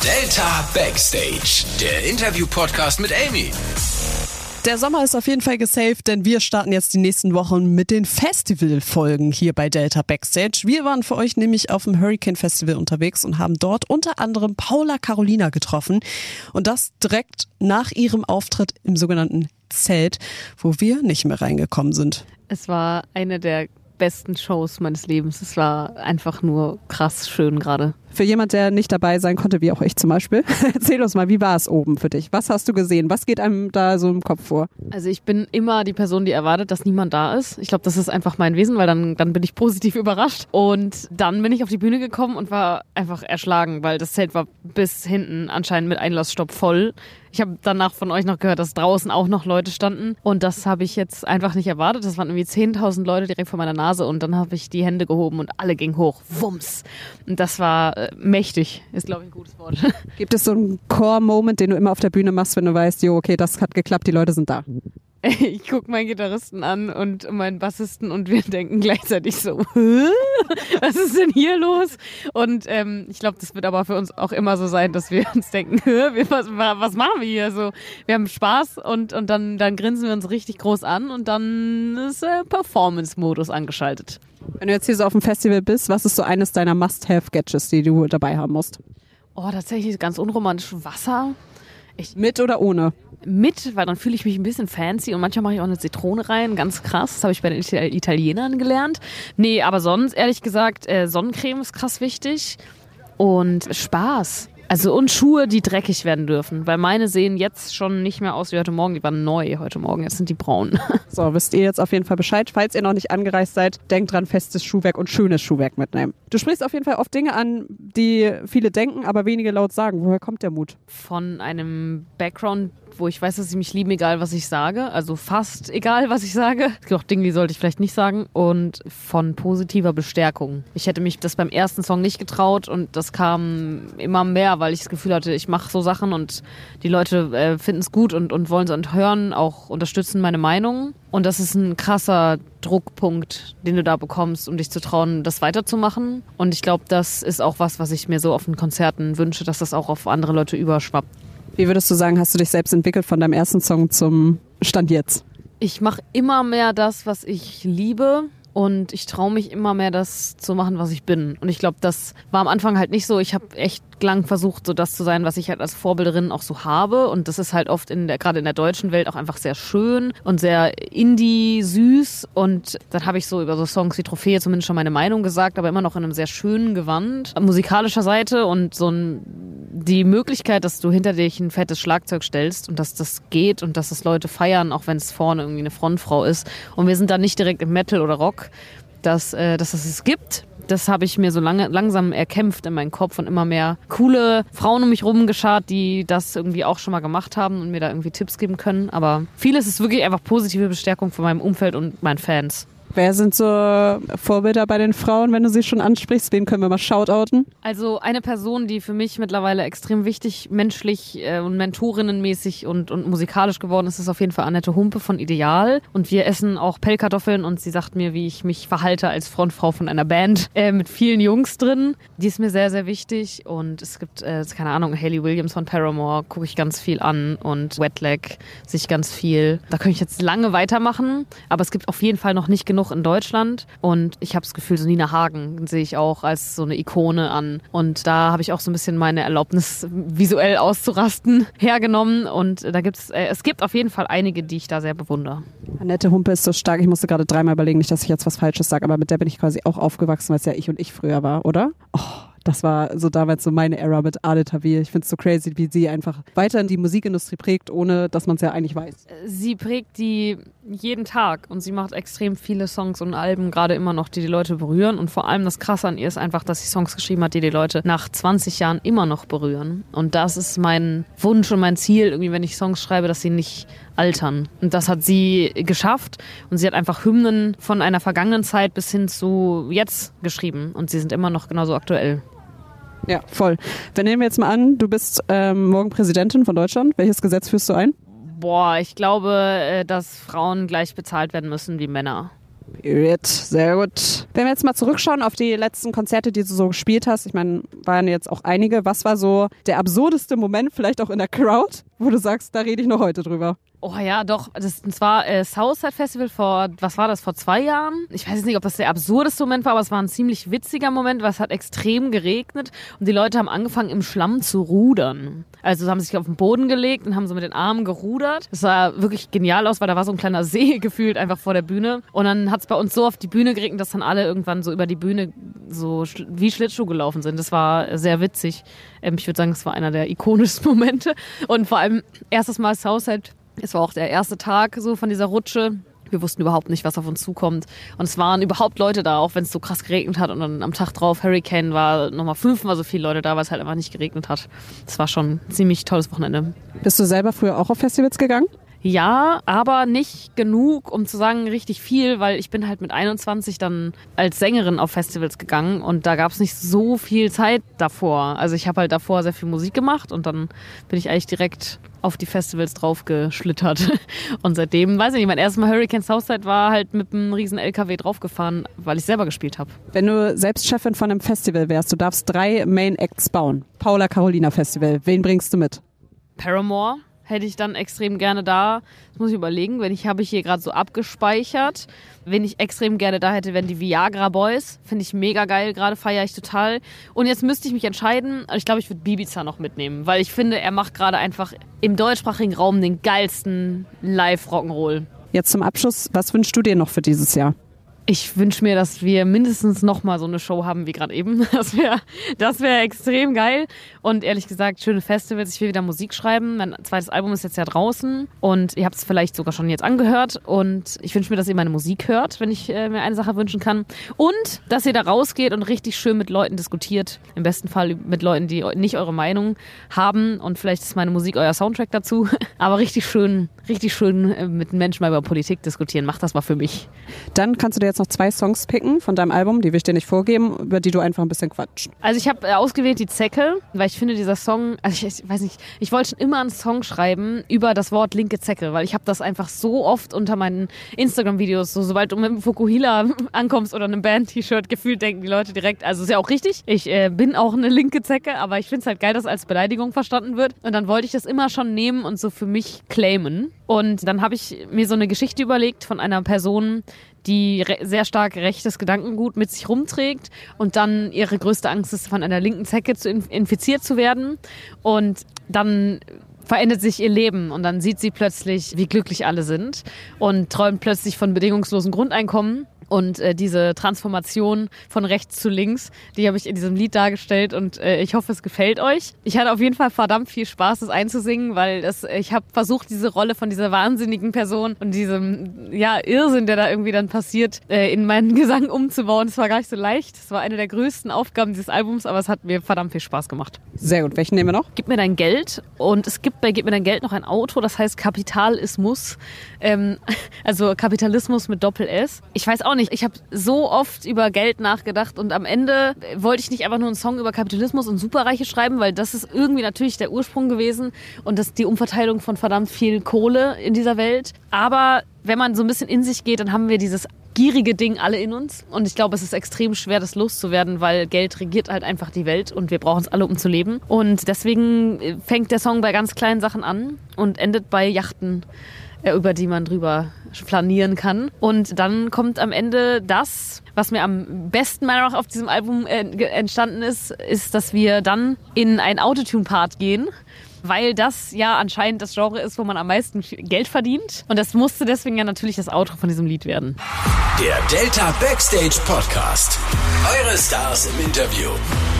Delta Backstage, der Interview-Podcast mit Amy. Der Sommer ist auf jeden Fall gesaved, denn wir starten jetzt die nächsten Wochen mit den Festivalfolgen hier bei Delta Backstage. Wir waren für euch nämlich auf dem Hurricane Festival unterwegs und haben dort unter anderem Paula Carolina getroffen. Und das direkt nach ihrem Auftritt im sogenannten Zelt, wo wir nicht mehr reingekommen sind. Es war eine der besten Shows meines Lebens. Es war einfach nur krass schön gerade. Für jemand, der nicht dabei sein konnte, wie auch ich zum Beispiel, erzähl uns mal, wie war es oben für dich? Was hast du gesehen? Was geht einem da so im Kopf vor? Also ich bin immer die Person, die erwartet, dass niemand da ist. Ich glaube, das ist einfach mein Wesen, weil dann bin ich positiv überrascht. Und dann bin ich auf die Bühne gekommen und war einfach erschlagen, weil das Zelt war bis hinten anscheinend mit Einlassstopp voll. Ich habe danach von euch noch gehört, dass draußen auch noch Leute standen und das habe ich jetzt einfach nicht erwartet. Das waren irgendwie 10.000 Leute direkt vor meiner Nase und dann habe ich die Hände gehoben und alle gingen hoch. Wumms! Und das war mächtig, ist glaube ich ein gutes Wort. Gibt es so einen Core-Moment, den du immer auf der Bühne machst, wenn du weißt, jo, okay, das hat geklappt, die Leute sind da? Ich gucke meinen Gitarristen an und meinen Bassisten und wir denken gleichzeitig so, hä? Was ist denn hier los? Und ich glaube, das wird aber für uns auch immer so sein, dass wir uns denken, was machen wir hier? So, wir haben Spaß und dann grinsen wir uns richtig groß an und dann ist Performance-Modus angeschaltet. Wenn du jetzt hier so auf dem Festival bist, was ist so eines deiner Must-Have-Gadgets, die du dabei haben musst? Oh, tatsächlich ganz unromantisch Wasser. Mit oder ohne? Mit, weil dann fühle ich mich ein bisschen fancy und manchmal mache ich auch eine Zitrone rein, ganz krass, das habe ich bei den Italienern gelernt. Nee, aber sonst, ehrlich gesagt, Sonnencreme ist krass wichtig und Spaß. Also und Schuhe, die dreckig werden dürfen, weil meine sehen jetzt schon nicht mehr aus wie heute Morgen, die waren neu heute Morgen, jetzt sind die braun. So, wisst ihr jetzt auf jeden Fall Bescheid. Falls ihr noch nicht angereist seid, denkt dran, festes Schuhwerk und schönes Schuhwerk mitnehmen. Du sprichst auf jeden Fall oft Dinge an, die viele denken, aber wenige laut sagen. Woher kommt der Mut? Von einem Background, wo ich weiß, dass sie mich lieben, egal was ich sage. Also fast egal, was ich sage. Es gibt auch Dinge, die sollte ich vielleicht nicht sagen. Und von positiver Bestärkung. Ich hätte mich das beim ersten Song nicht getraut und das kam immer mehr, weil ich das Gefühl hatte, ich mache so Sachen und die Leute finden es gut und wollen es und hören, auch unterstützen meine Meinung. Und das ist ein krasser Druckpunkt, den du da bekommst, um dich zu trauen, das weiterzumachen. Und ich glaube, das ist auch was ich mir so auf den Konzerten wünsche, dass das auch auf andere Leute überschwappt. Wie würdest du sagen, hast du dich selbst entwickelt von deinem ersten Song zum Stand jetzt? Ich mache immer mehr das, was ich liebe. Und ich traue mich immer mehr, das zu machen, was ich bin. Und ich glaube, das war am Anfang halt nicht so. Ich habe echt lang versucht, so das zu sein, was ich halt als Vorbilderin auch so habe. Und das ist halt oft gerade in der deutschen Welt auch einfach sehr schön und sehr indie, süß. Und dann habe ich so über so Songs wie Trophäe zumindest schon meine Meinung gesagt, aber immer noch in einem sehr schönen Gewand, musikalischer Seite und die Möglichkeit, dass du hinter dich ein fettes Schlagzeug stellst und dass das geht und dass das Leute feiern, auch wenn es vorne irgendwie eine Frontfrau ist. Und wir sind da nicht direkt im Metal oder Rock, dass es gibt. Das habe ich mir so langsam erkämpft in meinem Kopf und immer mehr coole Frauen um mich rum geschart, die das irgendwie auch schon mal gemacht haben und mir da irgendwie Tipps geben können. Aber vieles ist wirklich einfach positive Bestärkung von meinem Umfeld und meinen Fans. Wer sind so Vorbilder bei den Frauen, wenn du sie schon ansprichst? Wen können wir mal shoutouten? Also eine Person, die für mich mittlerweile extrem wichtig, menschlich und mentorinnenmäßig und musikalisch geworden ist auf jeden Fall Annette Humpe von Ideal. Und wir essen auch Pellkartoffeln und sie sagt mir, wie ich mich verhalte als Frontfrau von einer Band mit vielen Jungs drin. Die ist mir sehr, sehr wichtig. Und es gibt, keine Ahnung, Hayley Williams von Paramore, gucke ich ganz viel an. Und Wetlag sehe ich ganz viel. Da könnte ich jetzt lange weitermachen. Aber es gibt auf jeden Fall noch nicht genug in Deutschland und ich habe das Gefühl, so Nina Hagen sehe ich auch als so eine Ikone an und da habe ich auch so ein bisschen meine Erlaubnis, visuell auszurasten, hergenommen und da es gibt auf jeden Fall einige, die ich da sehr bewundere. Annette Humpe ist so stark, ich musste gerade dreimal überlegen, nicht, dass ich jetzt was Falsches sage, aber mit der bin ich quasi auch aufgewachsen, weil es ja ich früher war, oder? Oh. Das war so damals so meine Ära mit Adel Tawil. Ich finde es so crazy, wie sie einfach weiter die Musikindustrie prägt, ohne dass man es ja eigentlich weiß. Sie prägt die jeden Tag und sie macht extrem viele Songs und Alben, gerade immer noch, die Leute berühren. Und vor allem das Krasse an ihr ist einfach, dass sie Songs geschrieben hat, die Leute nach 20 Jahren immer noch berühren. Und das ist mein Wunsch und mein Ziel, irgendwie, wenn ich Songs schreibe, dass sie nicht altern. Und das hat sie geschafft. Und sie hat einfach Hymnen von einer vergangenen Zeit bis hin zu jetzt geschrieben. Und sie sind immer noch genauso aktuell. Ja, voll. Dann nehmen wir jetzt mal an, du bist morgen Präsidentin von Deutschland. Welches Gesetz führst du ein? Ich glaube, dass Frauen gleich bezahlt werden müssen wie Männer. Period. Sehr gut. Wenn wir jetzt mal zurückschauen auf die letzten Konzerte, die du so gespielt hast, ich meine, waren jetzt auch einige. Was war so der absurdeste Moment, vielleicht auch in der Crowd, wo du sagst, da rede ich noch heute drüber? Oh ja, doch. Das war Southside Festival vor 2 Jahren? Ich weiß jetzt nicht, ob das der absurdeste Moment war, aber es war ein ziemlich witziger Moment, weil es hat extrem geregnet und die Leute haben angefangen, im Schlamm zu rudern. Also haben sich auf den Boden gelegt und haben so mit den Armen gerudert. Das sah wirklich genial aus, weil da war so ein kleiner See gefühlt einfach vor der Bühne. Und dann hat es bei uns so auf die Bühne geregnet, dass dann alle irgendwann so über die Bühne so wie Schlittschuh gelaufen sind. Das war sehr witzig. Ich würde sagen, es war einer der ikonischsten Momente. Und vor allem erstes Mal Southside. Es war auch der erste Tag so von dieser Rutsche. Wir wussten überhaupt nicht, was auf uns zukommt. Und es waren überhaupt Leute da, auch wenn es so krass geregnet hat. Und dann am Tag drauf, Hurricane, war nochmal 5-mal so viele Leute da, weil es halt einfach nicht geregnet hat. Das war schon ein ziemlich tolles Wochenende. Bist du selber früher auch auf Festivals gegangen? Ja, aber nicht genug, um zu sagen richtig viel, weil ich bin halt mit 21 dann als Sängerin auf Festivals gegangen und da gab es nicht so viel Zeit davor. Also ich habe halt davor sehr viel Musik gemacht und dann bin ich eigentlich direkt auf die Festivals draufgeschlittert. Und seitdem, weiß ich nicht, mein erstes Mal Hurricane Southside war halt mit einem riesen LKW draufgefahren, weil ich selber gespielt habe. Wenn du selbst Chefin von einem Festival wärst, du darfst 3 Main Acts bauen. Paula Carolina Festival, wen bringst du mit? Paramore hätte ich dann extrem gerne da. Das muss ich überlegen, habe ich hier gerade so abgespeichert. Wen ich extrem gerne da hätte, wären die Viagra Boys. Finde ich mega geil, gerade feiere ich total. Und jetzt müsste ich mich entscheiden. Ich glaube, ich würde Bibiza noch mitnehmen, weil ich finde, er macht gerade einfach im deutschsprachigen Raum den geilsten Live-Rock'n'Roll. Jetzt zum Abschluss, was wünschst du dir noch für dieses Jahr? Ich wünsche mir, dass wir mindestens noch mal so eine Show haben wie gerade eben. Das wär extrem geil. Und ehrlich gesagt, schöne Festivals. Ich will wieder Musik schreiben. Mein zweites Album ist jetzt ja draußen. Und ihr habt es vielleicht sogar schon jetzt angehört. Und ich wünsche mir, dass ihr meine Musik hört, wenn ich mir eine Sache wünschen kann. Und dass ihr da rausgeht und richtig schön mit Leuten diskutiert. Im besten Fall mit Leuten, die nicht eure Meinung haben. Und vielleicht ist meine Musik euer Soundtrack dazu. Aber richtig schön mit Menschen mal über Politik diskutieren. Macht das mal für mich. Dann kannst du dir jetzt noch 2 Songs picken von deinem Album, die will ich dir nicht vorgeben, über die du einfach ein bisschen quatschst. Also ich habe ausgewählt die Zecke, weil ich finde, dieser Song, also ich weiß nicht, ich wollte schon immer einen Song schreiben über das Wort linke Zecke, weil ich habe das einfach so oft unter meinen Instagram-Videos, sobald du mit einem Fukuhila ankommst oder einem Band-T-Shirt, gefühlt denken die Leute direkt, also ist ja auch richtig, ich bin auch eine linke Zecke, aber ich finde es halt geil, dass es als Beleidigung verstanden wird und dann wollte ich das immer schon nehmen und so für mich claimen und dann habe ich mir so eine Geschichte überlegt von einer Person, die sehr stark rechtes Gedankengut mit sich rumträgt und dann ihre größte Angst ist, von einer linken Zecke infiziert zu werden und dann verändert sich ihr Leben und dann sieht sie plötzlich, wie glücklich alle sind und träumt plötzlich von bedingungslosen Grundeinkommen. Und diese Transformation von rechts zu links, die habe ich in diesem Lied dargestellt und ich hoffe, es gefällt euch. Ich hatte auf jeden Fall verdammt viel Spaß, das einzusingen, weil ich habe versucht, diese Rolle von dieser wahnsinnigen Person und diesem Irrsinn, der da irgendwie dann passiert, in meinen Gesang umzubauen. Das war gar nicht so leicht. Das war eine der größten Aufgaben dieses Albums, aber es hat mir verdammt viel Spaß gemacht. Sehr gut. Welchen nehmen wir noch? Gib mir dein Geld und es gibt bei Gib mir dein Geld noch ein Auto, das heißt Kapitalismus. Also Kapitalismus mit Doppel-S. Ich weiß auch nicht. Ich habe so oft über Geld nachgedacht und am Ende wollte ich nicht einfach nur einen Song über Kapitalismus und Superreiche schreiben, weil das ist irgendwie natürlich der Ursprung gewesen und das ist die Umverteilung von verdammt viel Kohle in dieser Welt. Aber wenn man so ein bisschen in sich geht, dann haben wir dieses gierige Ding alle in uns und ich glaube, es ist extrem schwer, das loszuwerden, weil Geld regiert halt einfach die Welt und wir brauchen es alle, um zu leben. Und deswegen fängt der Song bei ganz kleinen Sachen an und endet bei Yachten, über die man drüber flanieren kann. Und dann kommt am Ende das, was mir am besten meiner Meinung nach auf diesem Album entstanden ist, dass wir dann in einen Autotune-Part gehen, weil das ja anscheinend das Genre ist, wo man am meisten Geld verdient. Und das musste deswegen ja natürlich das Outro von diesem Lied werden. Der Delta Backstage Podcast. Eure Stars im Interview.